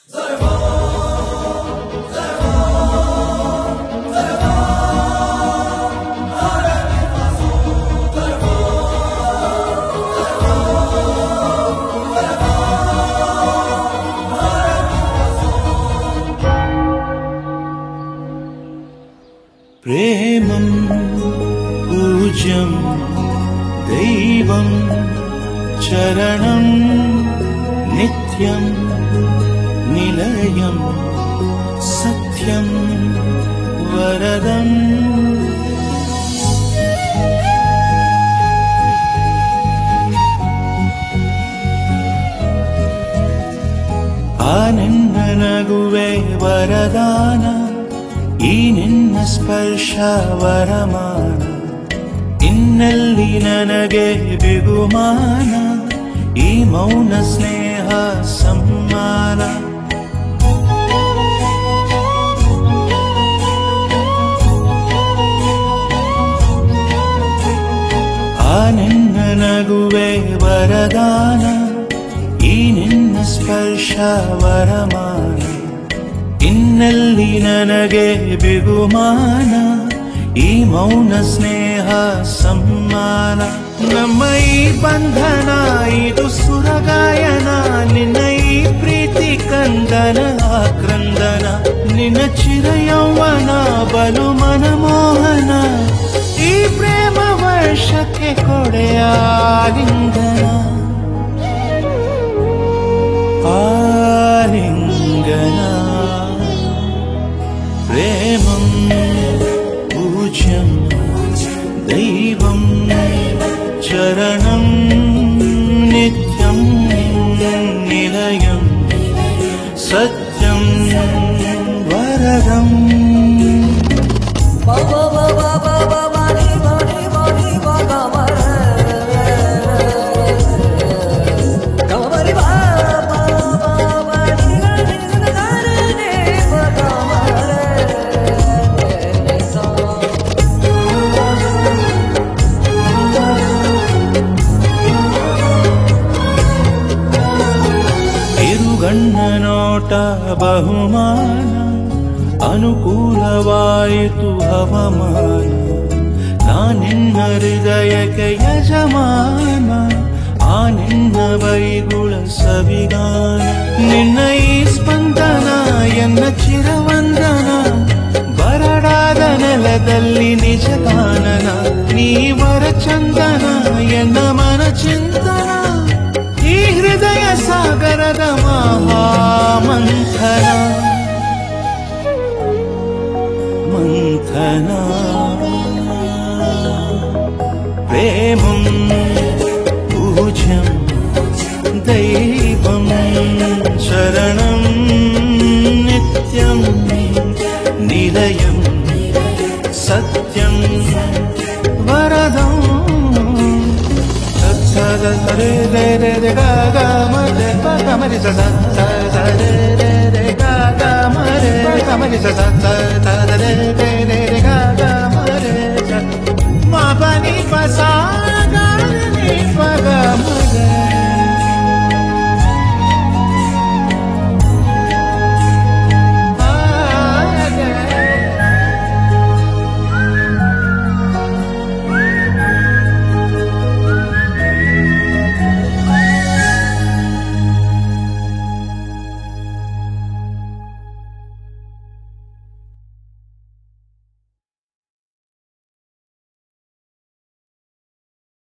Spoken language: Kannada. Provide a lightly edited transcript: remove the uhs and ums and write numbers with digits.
प्रेमं पूज्यं दैवं चरणं नित्यं निलयं सत्यं वरदम् आ निन्न नगुवे वरदान ಈ ನಿನ್ನ ಸ್ಪರ್ಶ ವರಮಾನ ಇನ್ನೆಲ್ಲಿ ನನಗೆ ಬಿಗುಮಾನ ಈ ಮೌನ ಸ್ನೇಹ ಸಮ್ಮಾನ ಆ ನಿನ್ನ ನಗುವೆ ವರದಾನ ಈ ನಿನ್ನ ಸ್ಪರ್ಶ ವರಮಾನ ಇನ್ನೆಲ್ಲಿ ನನಗೆ ಬಿಗುಮಾನ ಈ ಮೌನ ಸ್ನೇಹ ಸಮ್ಮಾನ ನಮ್ಮ ಈ ಬಂಧನ ಇದು ಸುರಗಾಯನ ನಿನ್ನ ಈ ಪ್ರೀತಿ ಕಂದನ ಆಕ್ರಂದನ ನಿನ್ನ ಚಿರಯೌವನ ಬಲು ಮನಮೋಹನ ಈ ಪ್ರೇಮ ವರ್ಷಕ್ಕೆ ಕೊಡೆಯ ಆಲಿಂಗನ ಆಲಿಂಗನ प्रेमं पूज्यं दैवं चरणं नित्यं निलयं सत्यं वरदम् ಗಣ್ಣನೋಟ ಬಹುಮಾನ ಅನುಕೂಲವಾಯಿತು ಹವಾಮಾನ ನಾನಿನ್ನ ಹೃದಯಕ್ಕೆ ಯಜಮಾನ ಆ ನಿನ್ನ ಬೈಗುಳ ಸವಿಗಾನ ನಿನ್ನ ಈ ಸ್ಪಂದನ ಎನ್ನ ಚಿರವಂದನ ಬರಡಾದ ನೆಲದಲ್ಲಿ ನಿಜ ಕಾನನ ನೀವರ ಚಂದನ ಎನ್ನ ಮನ ಚಿಂತನ ಈ ಹೃದಯ ಸಾಗರದ ಮಹಾಮಂಥನ ಮಂಥನ ಪ್ರೇಮಂ ಪೂಜ್ಯಂ ದೈವಂ ಶರಣಂ ನಿತ್ಯಂ ನಿಲಯಂ ಸತ್ಯಂ ವರದಂ रे रे रे रे गा गा म रे गा गा म रे सा सा सा रे रे रे गा गा म रे गा म रे सा सा सा रे रे रे गा गा म रे सा ma pa ni pa sa